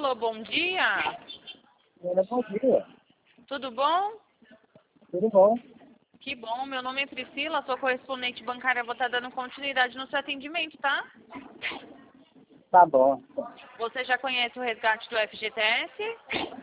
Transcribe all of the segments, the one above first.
Alô, bom dia. Bom dia. Tudo bom? Tudo bom? Que bom. Meu nome é Priscila, sou correspondente bancária. Vou estar dando continuidade no seu atendimento, tá? Tá bom. Você já conhece o resgate do FGTS?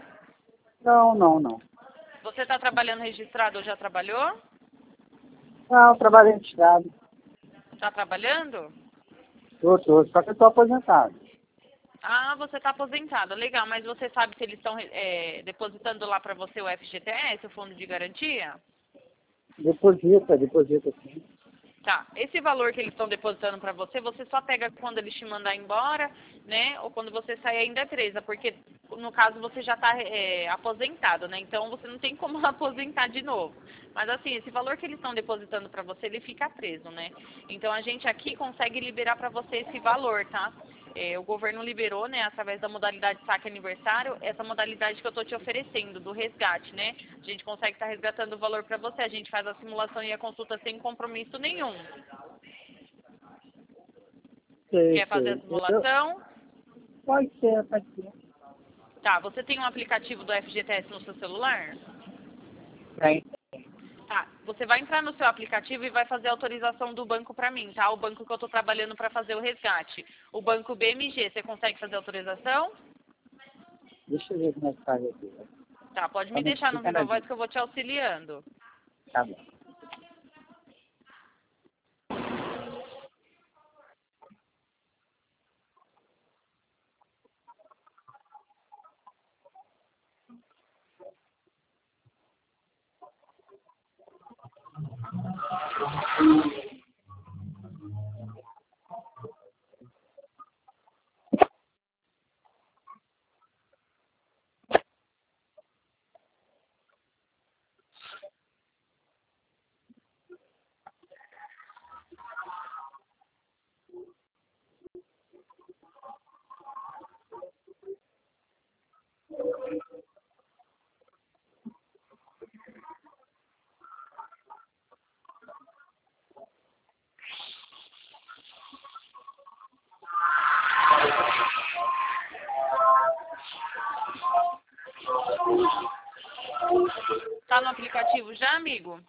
Não. Você está trabalhando registrado ou já trabalhou? Não, trabalho registrado. Está trabalhando? Tô. Só que eu tô aposentado. Ah, você está aposentado. Legal, mas você sabe se eles estão depositando lá para você o FGTS, o Fundo de Garantia? Deposita sim. Tá. Esse valor que eles estão depositando para você, você só pega quando eles te mandar embora, né? Ou quando você sair ainda presa, porque no caso você já está aposentado, né? Então você não tem como aposentar de novo. Mas assim, esse valor que eles estão depositando para você, ele fica preso, né? Então a gente aqui consegue liberar para você esse valor, tá? O governo liberou, né, através da modalidade saque aniversário, essa modalidade que eu estou te oferecendo, do resgate, né? A gente consegue estar resgatando o valor para você, a gente faz a simulação e a consulta sem compromisso nenhum. Quer fazer a Sei. simulação? Pode ser. Tá, você tem um aplicativo do FGTS no seu celular? Tem. Tá, você vai entrar no seu aplicativo e vai fazer a autorização do banco para mim, tá? O banco que eu estou trabalhando para fazer o resgate. O banco BMG, você consegue fazer a autorização? Deixa eu ver como é que faz aqui. Tá, pode me deixar no Fica Viva na Voz dica. que eu vou te auxiliando. Tá bom. Tá no aplicativo já, amigo?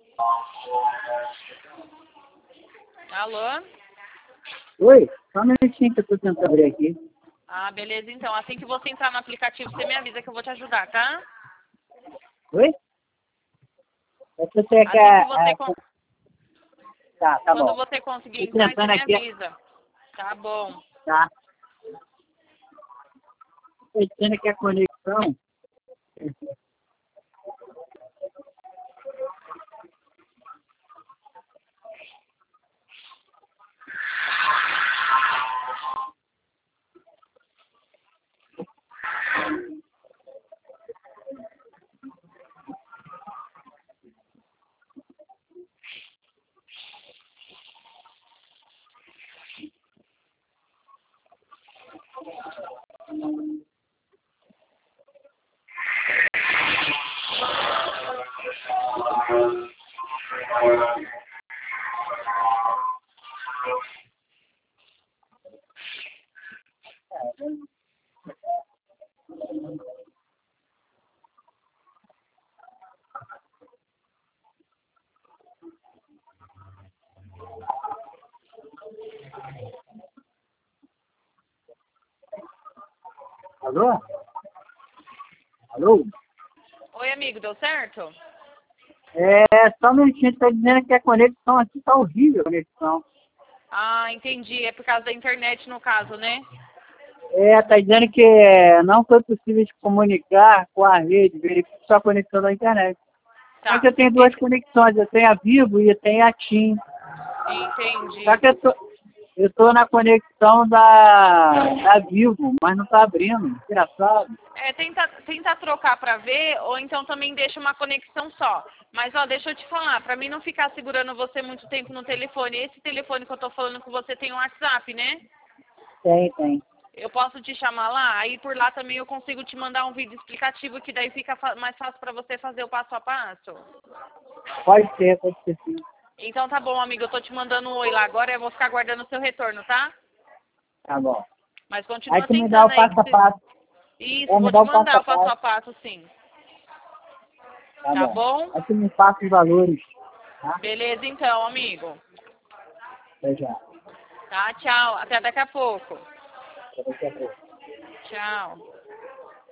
Alô? Oi, só um minutinho que eu tô tentando abrir aqui. Ah, beleza, então. Assim que você entrar no aplicativo, você me avisa que eu vou te ajudar, tá? Oi? Você quer Assim que você... Tá Quando bom. você conseguir Tô entrar, você tentando me aqui. avisa. Tá bom. Tá. Tô tentando aqui a conexão. Alô? Alô? Oi, amigo, deu certo? Só um minutinho, tá dizendo que a conexão aqui tá horrível, a conexão. Ah, entendi. É por causa da internet, no caso, né? Tá dizendo que não foi possível se comunicar com a rede, verifique sua conexão da internet. Só Tá. que eu tenho duas conexões, eu tenho a Vivo e eu tenho a TIM. Só Entendi. que eu tô na conexão da Vivo, mas não tá abrindo, engraçado. Tenta trocar pra ver, ou então também deixa uma conexão só. Mas, ó, deixa eu te falar, pra mim não ficar segurando você muito tempo no telefone, esse telefone que eu tô falando com você tem um WhatsApp, né? Tem. Eu posso te chamar lá, aí por lá também eu consigo te mandar um vídeo explicativo que daí fica mais fácil pra você fazer o passo a passo. Pode ser sim. Então tá bom, amigo, eu tô te mandando um oi lá agora, eu vou ficar aguardando o seu retorno, tá? Tá bom. Mas Aí continua tu me dá tentando o aí passo que a passo. Isso, É, vou me te dá o mandar o passo a passo a passo. passo, sim. Tá bom. Bom? Aí você me passa os valores. Tá? Beleza, então, amigo. Até já. Tá, tchau. Até daqui a pouco. Até daqui a pouco. Tchau.